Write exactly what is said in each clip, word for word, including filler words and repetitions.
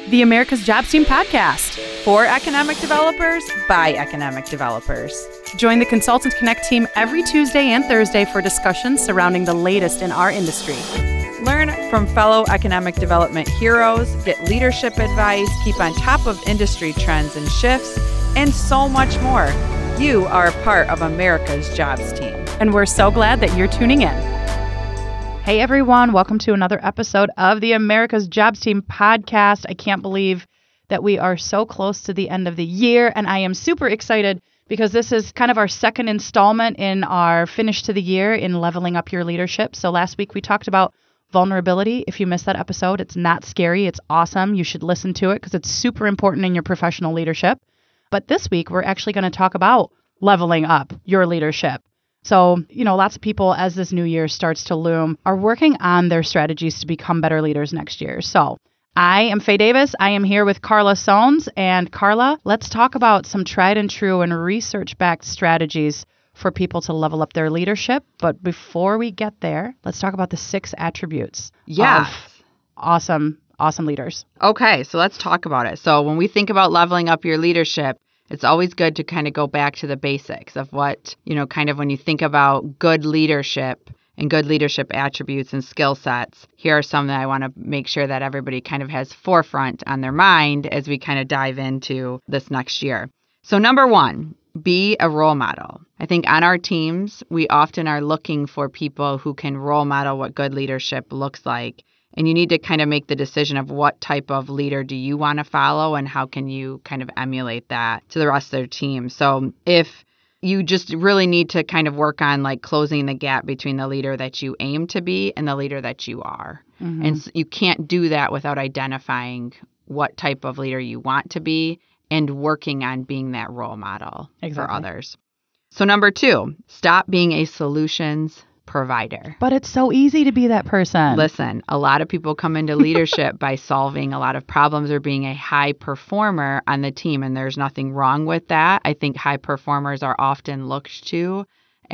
the America's Jobs Team podcast. For economic developers, by economic developers. Join the Consultant Connect team every Tuesday and Thursday for discussions surrounding the latest in our industry. Learn from fellow economic development heroes, get leadership advice, keep on top of industry trends and shifts, and so much more. You are a part of America's Jobs Team. And we're so glad that you're tuning in. Hey everyone, welcome to another episode of the America's Jobs Team podcast. I can't believe that we are so close to the end of the year, and I am super excited because this is kind of our second installment in our finish to the year in leveling up your leadership. So last week we talked about vulnerability. If you missed that episode, it's not scary. It's awesome. You should listen to it because it's super important in your professional leadership. But this week we're actually going to talk about leveling up your leadership. So, you know, lots of people, as this new year starts to loom, are working on their strategies to become better leaders next year. So I am Faye Davis. I am here with Carla Soanes. And Carla, let's talk about some tried and true and research-backed strategies for people to level up their leadership. But before we get there, let's talk about the six attributes Yes. of awesome, awesome leaders. Okay, so let's talk about it. So when we think about leveling up your leadership, it's always good to kind of go back to the basics of what, you know, kind of when you think about good leadership and good leadership attributes and skill sets. Here are some that I want to make sure that everybody kind of has forefront on their mind as we kind of dive into this next year. So number one, be a role model. I think on our teams, we often are looking for people who can role model what good leadership looks like. And you need to kind of make the decision of what type of leader do you want to follow and how can you kind of emulate that to the rest of their team. So if you just really need to kind of work on like closing the gap between the leader that you aim to be and the leader that you are. Mm-hmm. And so you can't do that without identifying what type of leader you want to be and working on being that role model exactly. for others. So number two, stop being a solutions provider. But it's so easy to be that person. Listen, a lot of people come into leadership by solving a lot of problems or being a high performer on the team, and there's nothing wrong with that. I think high performers are often looked to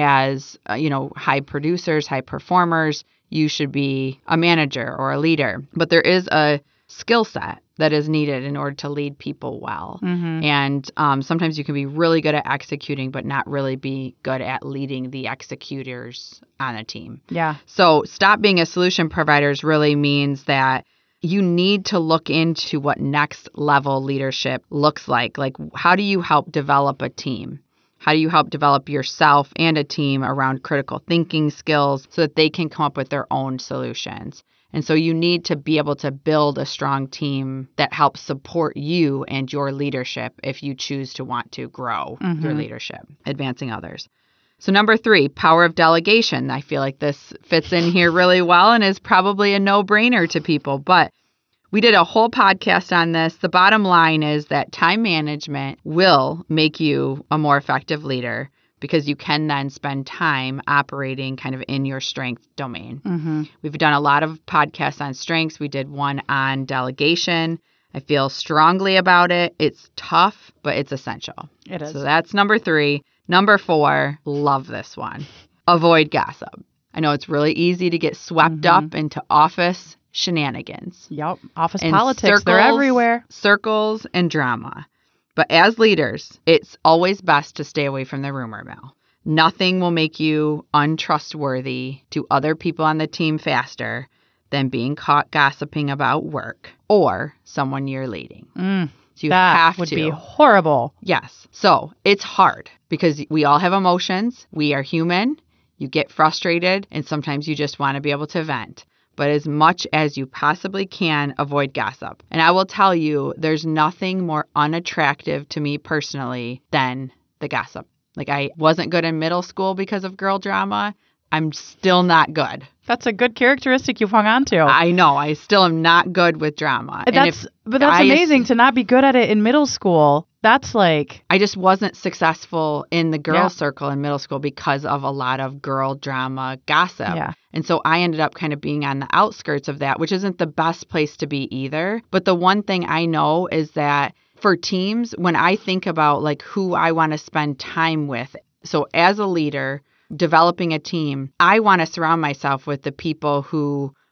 as, uh, you know, high producers, high performers. You should be a manager or a leader. But there is a skill set that is needed in order to lead people well. Mm-hmm. And um, sometimes you can be really good at executing, but not really be good at leading the executors on a team. Yeah. So stop being a solution provider really means that you need to look into what next level leadership looks like. Like, how do you help develop a team? How do you help develop yourself and a team around critical thinking skills so that they can come up with their own solutions? And so you need to be able to build a strong team that helps support you and your leadership if you choose to want to grow mm-hmm. your leadership, advancing others. So number three, power of delegation. I feel like this fits in here really well and is probably a no-brainer to people, but we did a whole podcast on this. The bottom line is that time management will make you a more effective leader because you can then spend time operating kind of in your strength domain. Mm-hmm. We've done a lot of podcasts on strengths. We did one on delegation. I feel strongly about it. It's tough, but it's essential. It is. So that's number three. Number four, love this one. Avoid gossip. I know it's really easy to get swept mm-hmm. up into office shenanigans. Yep. Office politics, circles, they're everywhere. Circles and drama. But as leaders, it's always best to stay away from the rumor mill. Nothing will make you untrustworthy to other people on the team faster than being caught gossiping about work or someone you're leading. Mm, so you that have would to. be horrible. Yes. So it's hard because we all have emotions. We are human. You get frustrated, and sometimes you just want to be able to vent. But as much as you possibly can, avoid gossip. And I will tell you, there's nothing more unattractive to me personally than the gossip. Like, I wasn't good in middle school because of girl drama. I'm still not good. That's a good characteristic you've hung on to. I know. I still am not good with drama. That's, and if but that's I amazing ass- to not be good at it in middle school. That's like... I just wasn't successful in the girl yeah. circle in middle school because of a lot of girl drama gossip. Yeah. And so I ended up kind of being on the outskirts of that, which isn't the best place to be either. But the one thing I know is that for teams, when I think about like who I want to spend time with, so as a leader, developing a team, I want to surround myself with the people who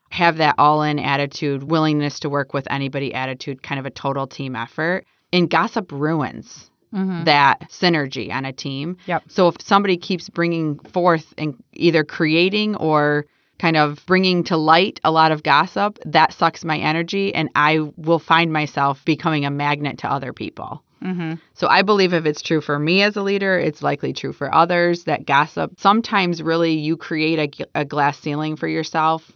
have that all-in attitude, willingness to work with anybody attitude, kind of a total team effort. And gossip ruins mm-hmm. that synergy on a team. Yep. So if somebody keeps bringing forth and either creating or kind of bringing to light a lot of gossip, that sucks my energy, and I will find myself becoming a magnet to other people. Mm-hmm. So I believe if it's true for me as a leader, it's likely true for others, that gossip, sometimes really you create a, a glass ceiling for yourself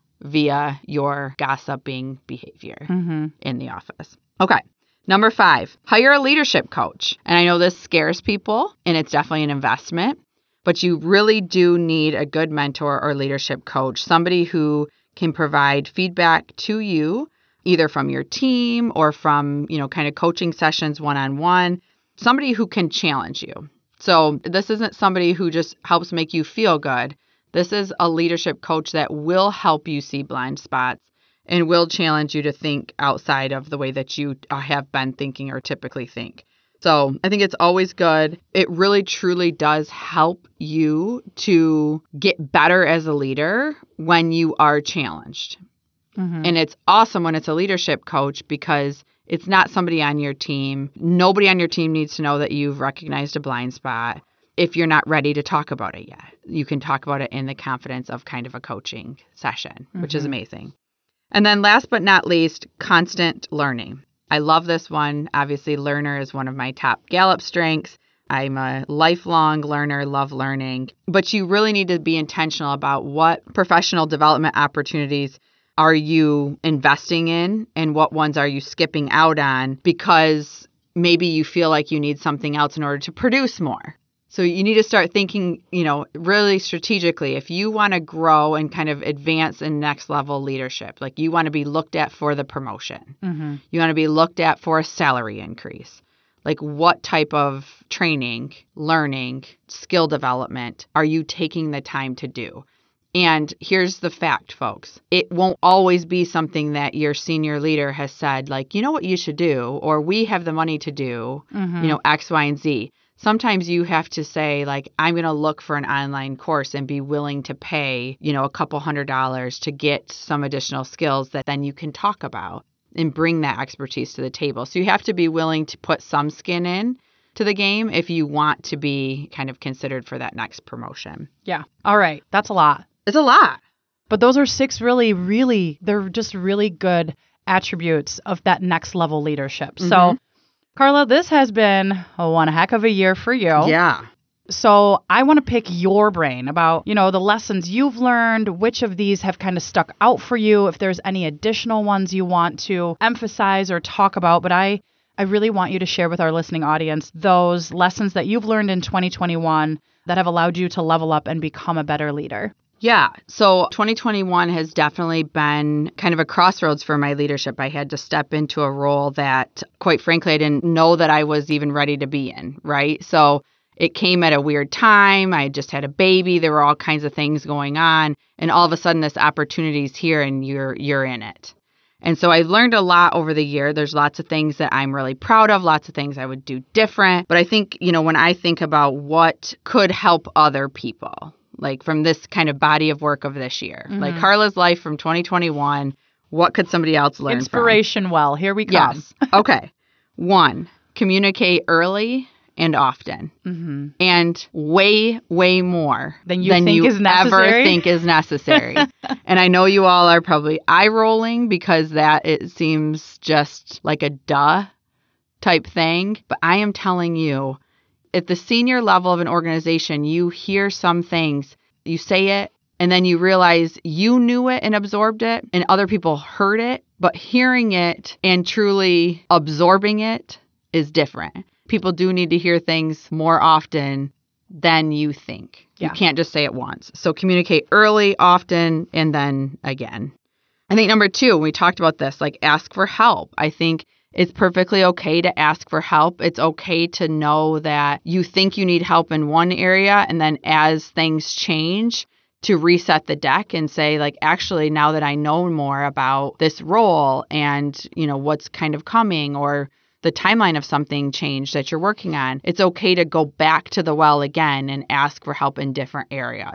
via your gossiping behavior mm-hmm. in the office. Okay. Number five, hire a leadership coach. And I know this scares people, and it's definitely an investment, but you really do need a good mentor or leadership coach, somebody who can provide feedback to you, either from your team or from, you know, kind of coaching sessions one-on-one, somebody who can challenge you. So this isn't somebody who just helps make you feel good. This is a leadership coach that will help you see blind spots and will challenge you to think outside of the way that you have been thinking or typically think. So I think it's always good. It really, truly does help you to get better as a leader when you are challenged. Mm-hmm. And it's awesome when it's a leadership coach because it's not somebody on your team. Nobody on your team needs to know that you've recognized a blind spot if you're not ready to talk about it yet. You can talk about it in the confidence of kind of a coaching session, mm-hmm. which is amazing. And then last but not least, constant learning. I love this one. Obviously, learner is one of my top Gallup strengths. I'm a lifelong learner, love learning. But you really need to be intentional about what professional development opportunities are you investing in and what ones are you skipping out on because maybe you feel like you need something else in order to produce more. So you need to start thinking, you know, really strategically. If you want to grow and kind of advance in next level leadership, like you want to be looked at for the promotion, mm-hmm. you want to be looked at for a salary increase. Like what type of training, learning, skill development are you taking the time to do? And here's the fact, folks. It won't always be something that your senior leader has said, like, you know what you should do, or we have the money to do, mm-hmm. you know, X, Y, and Z. Sometimes you have to say, like, I'm going to look for an online course and be willing to pay, you know, a couple hundred dollars to get some additional skills that then you can talk about and bring that expertise to the table. So you have to be willing to put some skin in to the game if you want to be kind of considered for that next promotion. Yeah. All right. That's a lot. It's a lot. But those are six really, really, they're just really good attributes of that next level leadership. Mm-hmm. So Carla, this has been a one heck of a year for you. Yeah. So I want to pick your brain about, you know, the lessons you've learned, which of these have kind of stuck out for you, if there's any additional ones you want to emphasize or talk about. But I, I really want you to share with our listening audience those lessons that you've learned in twenty twenty-one that have allowed you to level up and become a better leader. Yeah. So twenty twenty-one has definitely been kind of a crossroads for my leadership. I had to step into a role that, quite frankly, I didn't know that I was even ready to be in, right? So it came at a weird time. I just had a baby. There were all kinds of things going on. And all of a sudden, this opportunity's here and you're you're in it. And so I've learned a lot over the year. There's lots of things that I'm really proud of, lots of things I would do different. But I think, you know, when I think about what could help other people, like from this kind of body of work of this year, mm-hmm. like Carla's life from twenty twenty-one, what could somebody else learn Inspiration from? Well, here we come. Yes. Okay. One, communicate early and often. Mm-hmm. And way, way more than you, than think you is necessary? ever think is necessary. And I know you all are probably eye-rolling because that it seems just like a duh type thing. But I am telling you, at the senior level of an organization, you hear some things, you say it, and then you realize you knew it and absorbed it, and other people heard it, but hearing it and truly absorbing it is different. People do need to hear things more often than you think. Yeah. You can't just say it once. So communicate early, often, and then again. I think number two, we talked about this, like ask for help. I think it's perfectly okay to ask for help. It's okay to know that you think you need help in one area, and then as things change, to reset the deck and say, like, actually, now that I know more about this role and, you know, what's kind of coming or the timeline of something changed that you're working on, it's okay to go back to the well again and ask for help in different areas.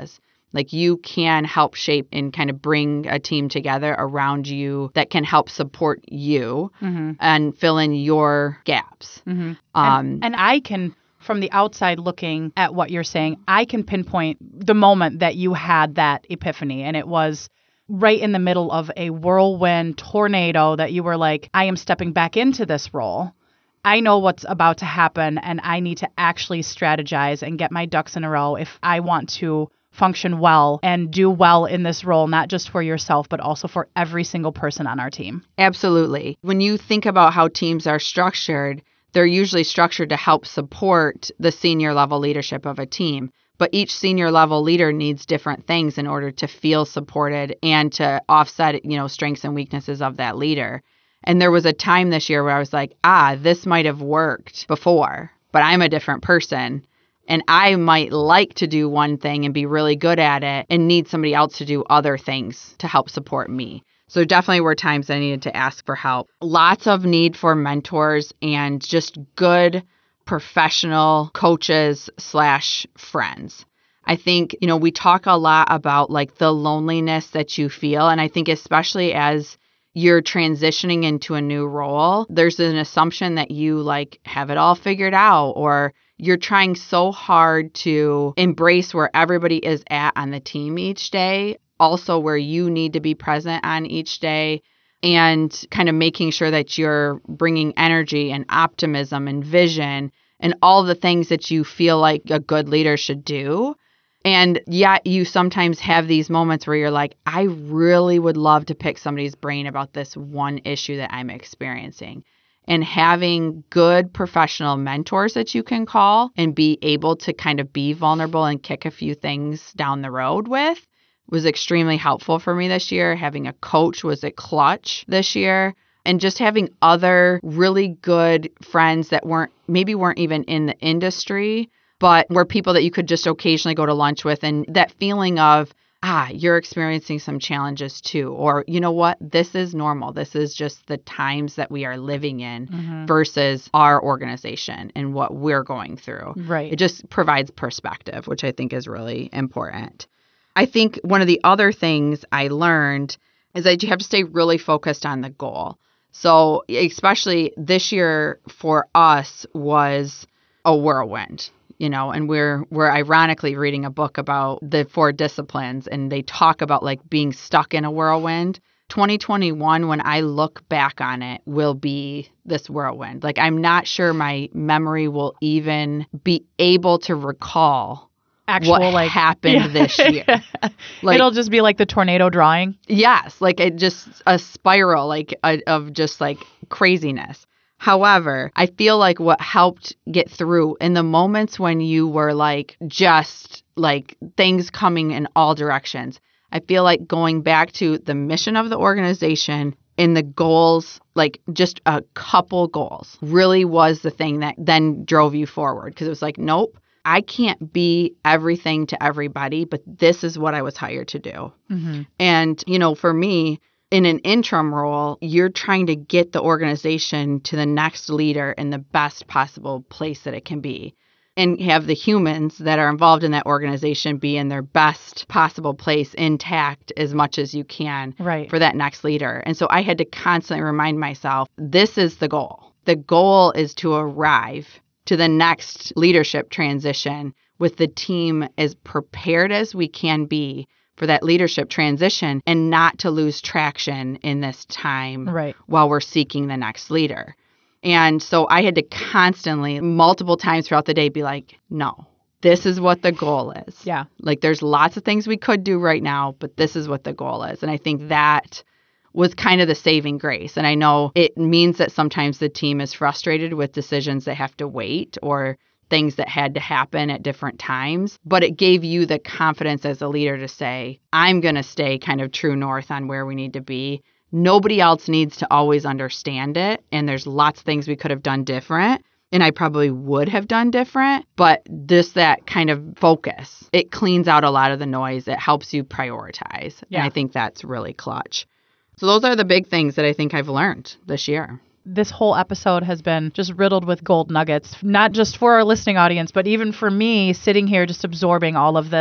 Like you can help shape and kind of bring a team together around you that can help support you Mm-hmm. and fill in your gaps. Mm-hmm. Um, and, and I can, from the outside looking at what you're saying, I can pinpoint the moment that you had that epiphany. And it was right in the middle of a whirlwind tornado that you were like, I am stepping back into this role. I know what's about to happen, and I need to actually strategize and get my ducks in a row if I want to function well and do well in this role, not just for yourself, but also for every single person on our team. Absolutely. When you think about how teams are structured, they're usually structured to help support the senior level leadership of a team. But each senior level leader needs different things in order to feel supported and to offset, you know, strengths and weaknesses of that leader. And there was a time this year where I was like, ah, this might have worked before, but I'm a different person. And I might like to do one thing and be really good at it and need somebody else to do other things to help support me. So definitely were times I needed to ask for help. Lots of need for mentors and just good professional coaches slash friends. I think, you know, we talk a lot about like the loneliness that you feel. And I think especially as you're transitioning into a new role, there's an assumption that you like have it all figured out, or you're trying so hard to embrace where everybody is at on the team each day, also where you need to be present on each day, and kind of making sure that you're bringing energy and optimism and vision and all the things that you feel like a good leader should do. And yet you sometimes have these moments where you're like, I really would love to pick somebody's brain about this one issue that I'm experiencing. And having good professional mentors that you can call and be able to kind of be vulnerable and kick a few things down the road with was extremely helpful for me this year. Having a coach was a clutch this year. And just having other really good friends that weren't, maybe weren't even in the industry, but were people that you could just occasionally go to lunch with. And that feeling of, ah, you're experiencing some challenges too. Or, you know what, this is normal. This is just the times that we are living in Mm-hmm. versus our organization and what we're going through. Right. It just provides perspective, which I think is really important. I think one of the other things I learned is that you have to stay really focused on the goal. So especially this year for us was a whirlwind, you know, and we're we're ironically reading a book about the four disciplines, and they talk about like being stuck in a whirlwind. twenty twenty-one, when I look back on it, will be this whirlwind. Like I'm not sure my memory will even be able to recall Actual, what like, happened yeah. this year. Like, It'll just be like the tornado drawing. yes, like it just a spiral like a, of just like craziness. However, I feel like what helped get through in the moments when you were like just like things coming in all directions, I feel like going back to the mission of the organization and the goals, like just a couple goals, really was the thing that then drove you forward. Because it was like, nope, I can't be everything to everybody, but this is what I was hired to do. Mm-hmm. And, you know, for me, in an interim role, you're trying to get the organization to the next leader in the best possible place that it can be, and have the humans that are involved in that organization be in their best possible place, intact as much as you can Right. for that next leader. And so I had to constantly remind myself, this is the goal. The goal is to arrive to the next leadership transition with the team as prepared as we can be for that leadership transition, and not to lose traction in this time Right. while we're seeking the next leader. And so I had to constantly, multiple times throughout the day, be like, no, this is what the goal is. Yeah. Like there's lots of things we could do right now, but this is what the goal is. And I think that was kind of the saving grace. And I know it means that sometimes the team is frustrated with decisions that have to wait or things that had to happen at different times, but it gave you the confidence as a leader to say, I'm going to stay kind of true north on where we need to be. Nobody else needs to always understand it. And there's lots of things we could have done different. And I probably would have done different, but just that kind of focus, it cleans out a lot of the noise. It helps you prioritize. Yeah. And I think that's really clutch. So those are the big things that I think I've learned this year. This whole episode has been just riddled with gold nuggets, not just for our listening audience, but even for me sitting here just absorbing all of this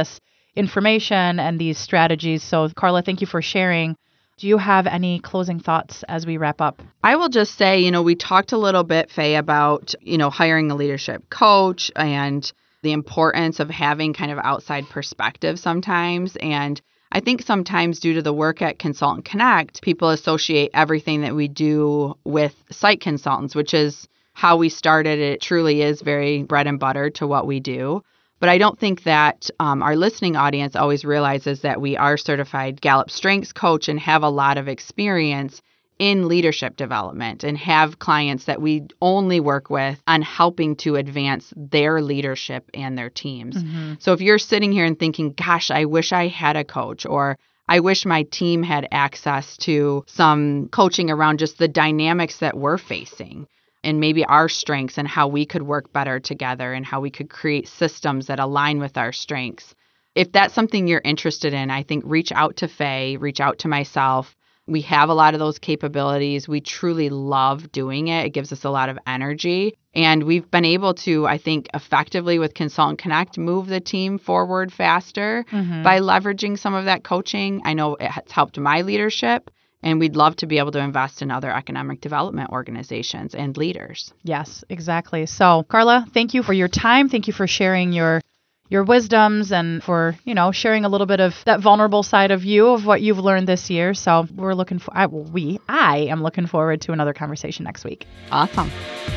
information and these strategies. So Carla, thank you for sharing. Do you have any closing thoughts as we wrap up? I will just say, you know, we talked a little bit, Faye, about, you know, hiring a leadership coach and the importance of having kind of outside perspective sometimes. And I think sometimes due to the work at Consultant Connect, people associate everything that we do with site consultants, which is how we started. It truly is very bread and butter to what we do. But I don't think that um, our listening audience always realizes that we are certified Gallup Strengths Coach and have a lot of experience in leadership development and have clients that we only work with on helping to advance their leadership and their teams. Mm-hmm. So if you're sitting here and thinking, gosh, I wish I had a coach, or I wish my team had access to some coaching around just the dynamics that we're facing, and maybe our strengths and how we could work better together and how we could create systems that align with our strengths. If that's something you're interested in, I think reach out to Faye, reach out to myself. We have a lot of those capabilities. We truly love doing it. It gives us a lot of energy. And we've been able to, I think, effectively with Consultant Connect, move the team forward faster mm-hmm. by leveraging some of that coaching. I know it has helped my leadership. And we'd love to be able to invest in other economic development organizations and leaders. Yes, exactly. So, Carla, thank you for your time. Thank you for sharing your your wisdoms and for, you know, sharing a little bit of that vulnerable side of you of what you've learned this year. So we're looking for, I, we, I am looking forward to another conversation next week. Awesome.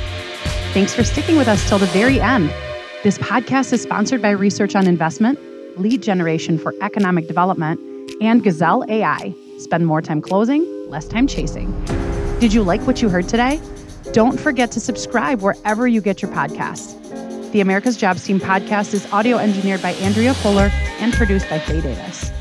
Thanks for sticking with us till the very end. This podcast is sponsored by Research on Investment, Lead Generation for Economic Development, and Gazelle A I. Spend more time closing, less time chasing. Did you like what you heard today? Don't forget to subscribe wherever you get your podcasts. The America's Jobs Team podcast is audio engineered by Andrea Fuller and produced by Faye Davis.